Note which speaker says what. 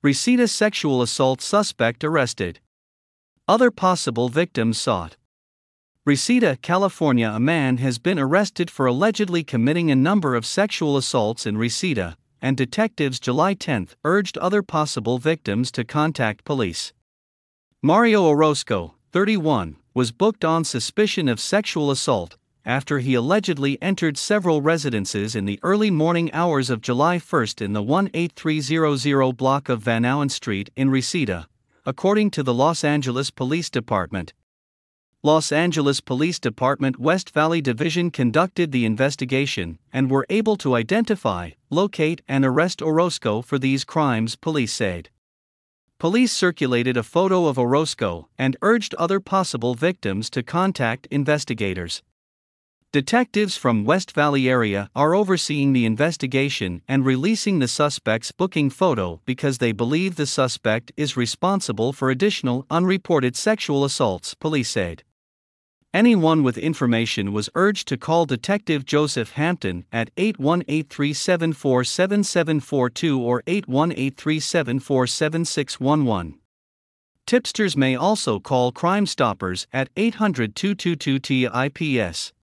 Speaker 1: Reseda sexual assault suspect arrested. Other possible victims sought. Reseda, California. A man has been arrested for allegedly committing a number of sexual assaults in Reseda, and detectives July 10 urged other possible victims to contact police. Mario Orozco, 31, was booked on suspicion of sexual assault after he allegedly entered several residences in the early morning hours of July 1 in the 18300 block of Van Allen Street in Reseda, according to the Los Angeles Police Department. Los Angeles Police Department West Valley Division conducted the investigation and were able to identify, locate, and arrest Orozco for these crimes, police said. Police circulated a photo of Orozco and urged other possible victims to contact investigators. Detectives from West Valley area are overseeing the investigation and releasing the suspect's booking photo because they believe the suspect is responsible for additional unreported sexual assaults, police said. Anyone with information was urged to call Detective Joseph Hampton at 818-374-7742 or 818-374-7611. Tipsters may also call Crime Stoppers at 800-222-TIPS.